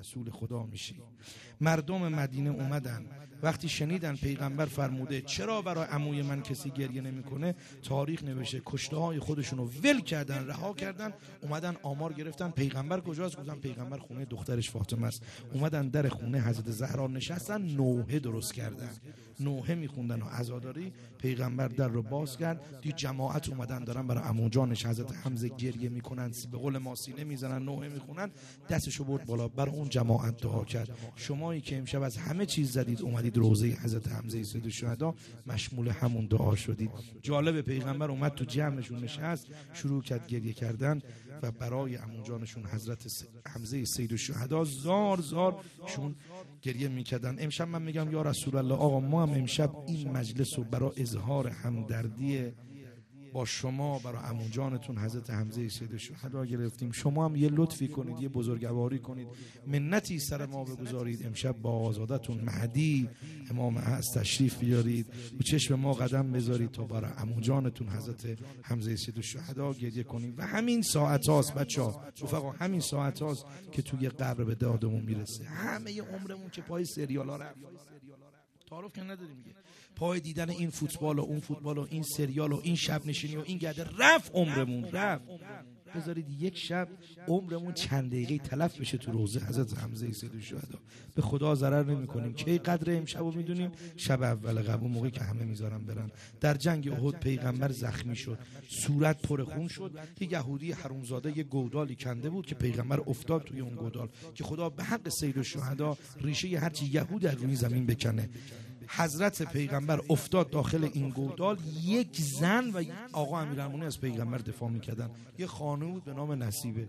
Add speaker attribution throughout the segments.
Speaker 1: رسول خدا میشی. مردم مدینه اومدن وقتی شنیدن پیغمبر فرموده چرا برای عموی من کسی گریه نمیکنه، تاریخ نوشته کشته های خودشونو ول کردن، رها کردن، اومدن آمار گرفتن پیغمبر کجاست، گفتن پیغمبر خونه دخترش فاطمه است. اومدن در خونه حضرت زهرا نشستن، نوحه درست کردن، نوحه میخوندن و عزاداری. پیغمبر در رو باز کرد، دید جماعت اومدن دارن برای عمو جانش حضرت حمزه گریه میکنن، به قول ما سینه میزنن، نوحه میخونن. دستشو برد بالا برای اون جماعت دعا کرد. شمایی که امشب از همه چیز زدید اومدید روضه حضرت حمزه سید الشهدا، مشمول همون دعا شدید. جالب، پیغمبر اومد تو جمعشون نشست، شروع کرد گریه کردن و برای عمو جانشون حضرت حمزه سید الشهدا زار زار شون گریه میکردن. امشب من میگم یا رسول الله، آقا ما هم امشب این مجلس رو برای اظهار همدردی با شما برای عمو جانتون حضرت حمزه سید الشهدا گرفتیم. شما هم یه لطفی کنید، یه بزرگواری کنید، منتی سر ما بگذارید، امشب با آزادتون مهدی امام هست تشریف بیارید و چشم ما قدم بذارید تا برای عمو جانتون حضرت حمزه سید الشهدا گریه کنیم. و همین ساعت هاست بچه‌ها، رفقا، همین ساعت هاست که توی قبر به دادمون میرسه. همه عمرمون که پای سریالا رفت، تعارف که نداریم دیگه، پای دیدن این فوتبال و اون فوتبال و این سریال و این شب نشینی و این گرده رفت، عمرمون رفت. بذارید یک شب عمرمون چند دقیقه تلف بشه تو روضه حضرت حمزه سید الشهدا. به خدا ضرر نمی کنیم. کی قدر امشبو میدونیم؟ شب اول قبل، موقعی که همه میذارن برن. در جنگ احد پیغمبر زخمی شد، صورت پر خون شد. یه یهودی حرومزاده یه گودالی کنده بود که پیغمبر افتاد توی اون گودال که خدا به حق سید الشهدا ریشه هرچی یهود از روی زمین بکنه. حضرت پیغمبر افتاد داخل این گودال. یک زن و آقا امیرالمومنین از پیغمبر دفاع میکردن. یه خانم بود به نام نصیبه،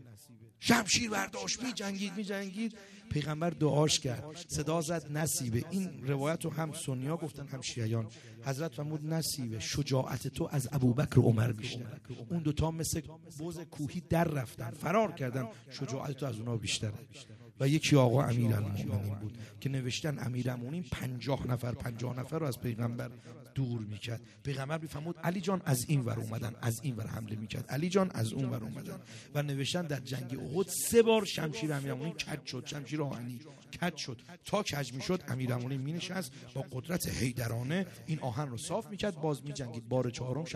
Speaker 1: شمشیر برداشت میجنگید. پیغمبر دعاش کرد، صدا زد نصیبه. این روایت رو هم سنیا گفتن هم شیعیان. حضرت فرمود نصیبه، شجاعت تو از ابوبکر و عمر بیشتره. اون دوتا مثل بز کوهی در رفتن، فرار کردن، شجاعت تو از اونا بیشتره. و یکی آقا امیرالمومنین بود که نوشتن امیرالمومنین 50 نفر رو از پیغمبر دور میکرد. پیغمبر میفهمود علی جان از این ور اومدن، از این ور حمله میکرد، علی جان از اون ور اومدن. و نوشتن در جنگ احد 3 بار شمشیر امیرالمومنین کج شد، شمشیر آهنی کج شد. تا کج میشد امیرالمومنین مینشست با قدرت حیدرانه این آهن رو صاف میکرد، باز میجنگید. بار 4م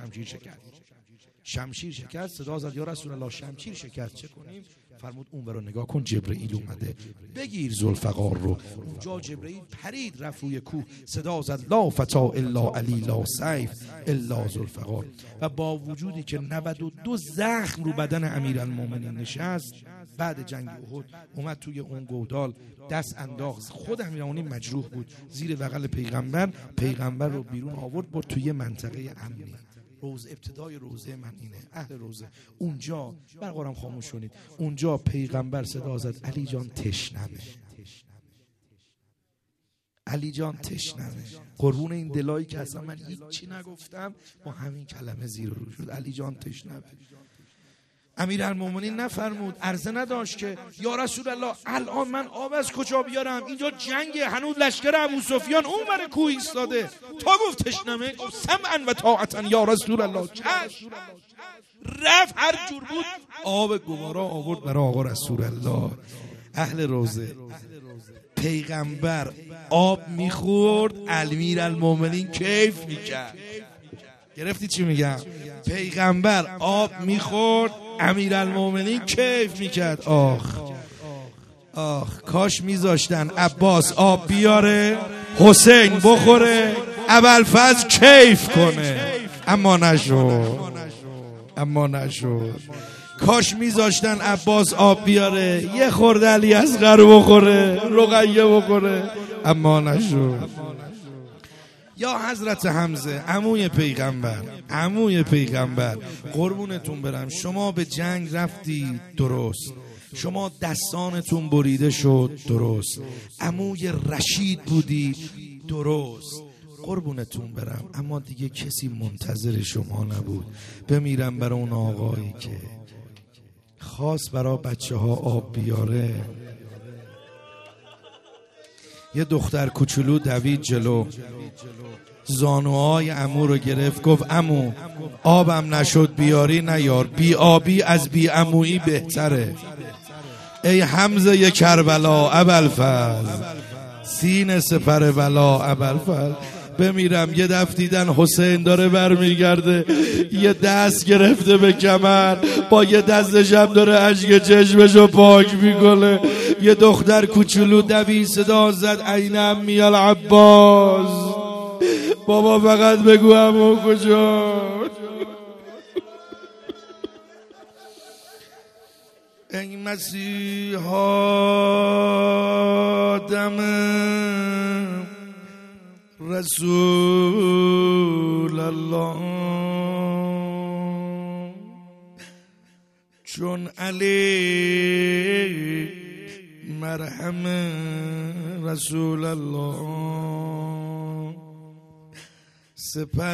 Speaker 1: شمشیر شکست. صدا زد یا رسول الله شمشیر شکست، چه کنیم؟ فرمود اون برو نگاه کن، جبرئیل اومده، بگیر ذوالفقار رو. اونجا جبرئیل پرید رفت روی کوه، صدا زد لا فتا الا علی لا سیف الا ذوالفقار. و با وجودی که 92 زخم رو بدن امیرالمومنین نشست، بعد جنگ احد اومد توی اون گودال، دست انداخت. خود امیرالمومنین مجروح بود، زیر بغل پیغمبر رو بیرون آورد، برد توی منطقه امنی. ابتدای روزه من اینه، اهل روزه. اونجا برقرارم خاموش کنید، اونجا پیغمبر صدا زد علی جان تشنمه، علی جان تشنمه. قربون این دلایی که اصلا من هیچی نگفتم با همین کلمه زیر رو شد، علی جان تشنمه. امیرالمومنین نفرمود، عرضه نداشت که یا رسول الله الان من آب از کجا بیارم؟ اینجا جنگه، هنوز لشکر ابوسفیان اون ور کوه ایستاده. تا گفت تشنمه، گفت سمعا و طاعتا یا رسول الله. چشم. رفت هر جور بود آب گوارا آورد برای آقا رسول الله. اهل روزه، پیغمبر آب میخورد، امیرالمومنین کیف میکرد. گرفتی چی میگم؟ پیغمبر آب میخورد، امیرالمومنین کیف میکرد. آخ کاش میذاشتن عباس آب بیاره، حسین بخوره، ابوالفضل کیف کنه، اما نشد. کاش میذاشتن عباس آب بیاره، یه خورده علی اصغر بخوره، رقیه بخوره، اما نشد. یا حضرت حمزه عموی پیغمبر، قربونتون برم، شما به جنگ رفتی درست، شما دستانتون بریده شد درست، عموی رشید بودی درست، قربونتون برم، اما دیگه کسی منتظر شما نبود. بمیرم برای اون آقایی که خواست برای بچه ها آب بیاره. یه دختر کوچولو دوید جلو، زانوهای عمو رو گرفت، گفت عمو آبم نشد بیاری نیار، بی آبی از بی عمویی بهتره. ای حمزه کربلا ابوالفضل، سینه سپر بلا ابوالفضل. بمیرم یه دفعه دیدن حسین داره برمیگرده، یه دست گرفته به کمر، با یه دستش هم داره اشک چشمشو پاک میکنه. یه دختر کوچولو دوید صدا زد عینم میال عباس. بابا فقط بگو عمو کجا. ای مسیحا دم رسول الله، چون علی مرحم رسول الله، سپر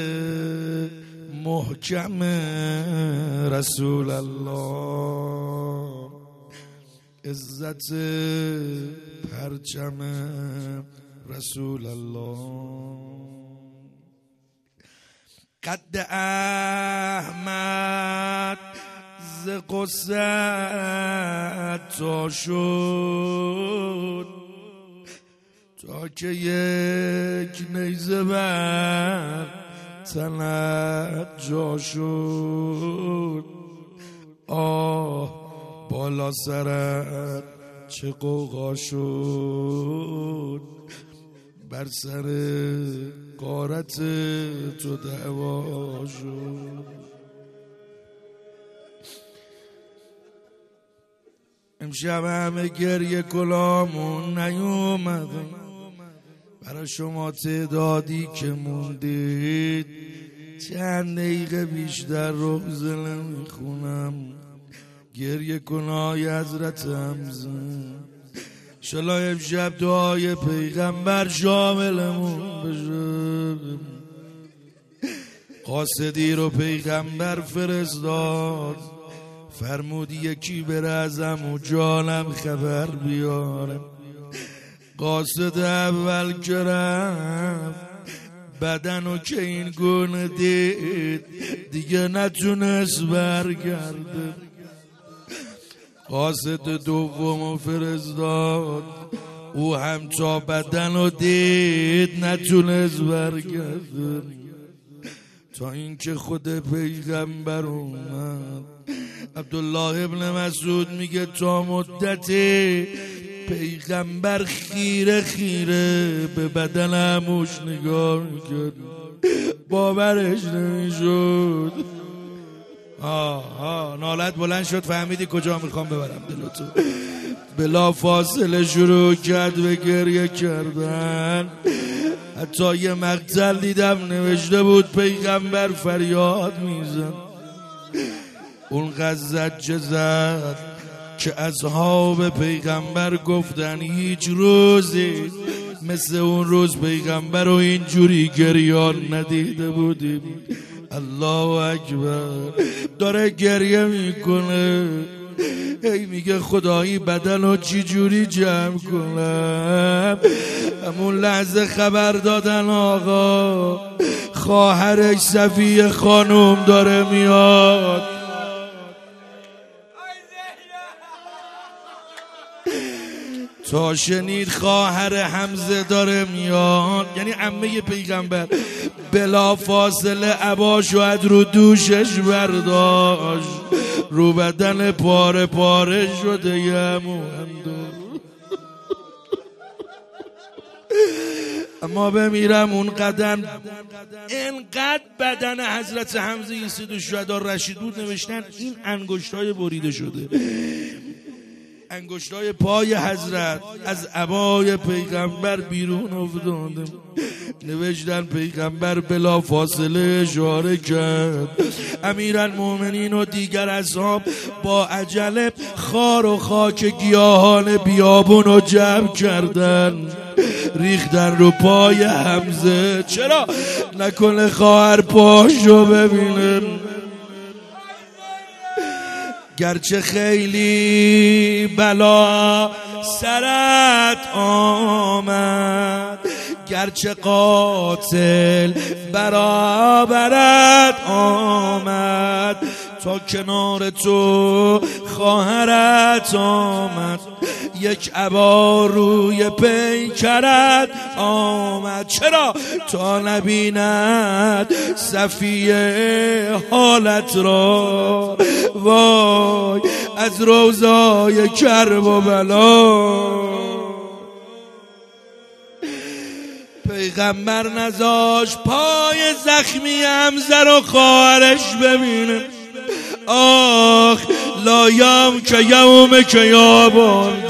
Speaker 1: محکم رسول الله، عزت پرچم رسول الله. قد احمد ز قصت تا شد، تا که یک نیزه بر تنت جا شد. آه بالا سرت چه قوقا شد، بر سر غارت تو دعوا شد. امشب همه گریه کلامون نیومدن، برای شما تعدادی که موندید چند دقیقه بیشتر روزه نمیخونم. گریه کنای حضرت حمزه، انشالله امشب دعای پیغمبر شاملمون بشه. قاصدی رو پیغمبر فرستاد، فرمودی یکی بره از عمو جانم خبر بیارم. قاصد اول که رفت بدنو که این گونه دید دیگه نتونست برگرده. قاصد دومو فرستاد، او هم تا بدنو دید نتونست برگرده، تا اینکه خود پیغمبر اومد. عبدالله ابن مسعود میگه تا مدتی پیغمبر خیره خیره به بدن عموش نگاه میکرد، باورش نمیشد. نالت بلند شد، فهمیدی کجا میخوام ببرم دلتو. بلا فاصله شروع کرد به گریه کردن. حتی یه مقتل دیدم نوشته بود پیغمبر فریاد میزن. اون زجه زد که اصحاب پیغمبر گفتن هیچ روزی مثل اون روز پیغمبر رو اینجوری گریان ندیده بودیم. الله اکبر. داره گریه میکنه، ای میگه خدایی بدن رو چی جوری جمع کنم. همون لحظه خبر دادن آقا خواهرش صفیه خانوم داره میاد. تا شنید خواهر حمزه داره میاد، یعنی عمه پیغمبر، بلا فاصله عباشو از رو دوشش برداشت، رو بدن پاره پاره شده یمو. اما بمیرم اون قدم اینقدر بدن حضرت حمزه سید الشهدا رشید بود، نوشتن این انگشتای بریده شده، انگشتای پای حضرت از عبای پیغمبر بیرون افتاده. نوشتن پیغمبر بلا فاصله اشاره کرد. امیرالمومنین و دیگر اصحاب با عجله خار و خاک گیاهان بیابون رو جمع کردن، ریختن رو پای حمزه. چرا نکنه خواهر پاشو ببینه. گرچه خیلی بلا سرت آمد، گرچه قاتل برابرت آمد، تا کنار تو خواهرت آمد، یک عبا روی پیکرت آمد. چرا؟ تا نبیند صفیه حالت را، وای از روضای کرب و بلا. پیغمبر نذاش پای زخمی حمزه رو خواهرش ببینه. آخ لایم که یوم که یابان،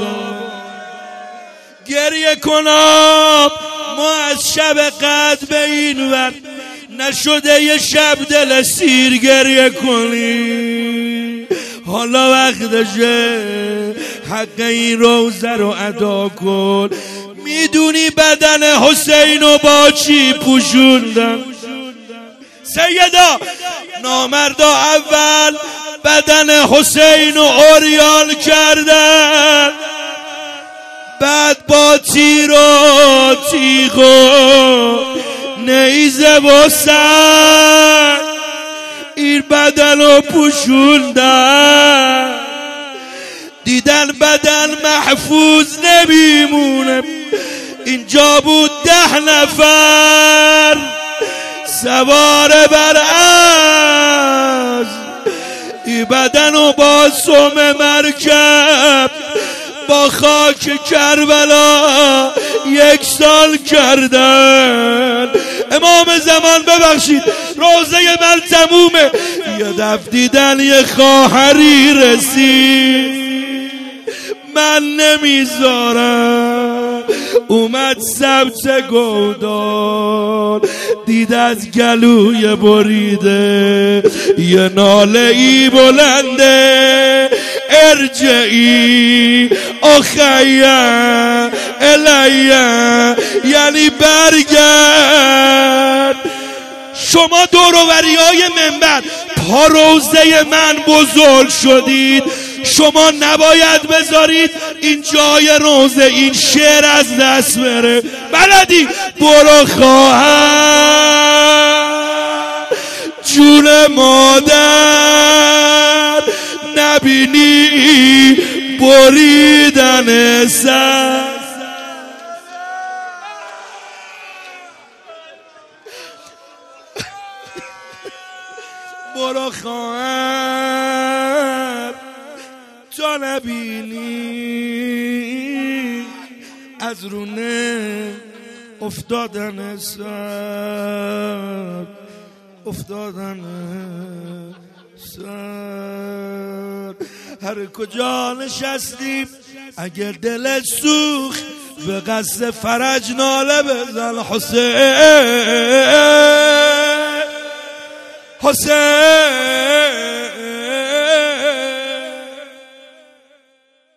Speaker 1: گریه کنم ما از شب قدر به این ور نشده یه شب دل سیر گریه کنی. حالا وقتشه حق این روزه رو ادا کن. میدونی بدن حسینو با چی پوشوندن؟ سیدا نامردا اول بدن حسینو عریان کردن، بعد با تیر و تیغ و نیزه و سر این بدنو پوشوندن. دیدن بدن محفوظ نمیمونه. اینجا بود 10 نفر سوار بر اسب، این بدنو با سم مرکب با خاک کربلا 1 سال کردن. امام زمان ببخشید روزه من تمومه. یه دفع دیدن یه خواهری رسید، من نمیذارم. اومد سبت گودال، دید از گلوی بریده یه ناله ای بلنده، ارجعی اخیه الیه، یعنی برگرد. شما دوروریای منبر پا روزه من بزرگ شدید، شما نباید بذارید این جای روزه این شعر از دست بره. بلدی برو خواهر جون مادر، نبینی بریدن سر. برو خواهر تا نبینی از رونه افتادن سر، افتادن سر. هر کجا نشستیم اگر دلت سوخت به قصد فرج ناله بزن حسین، حسین.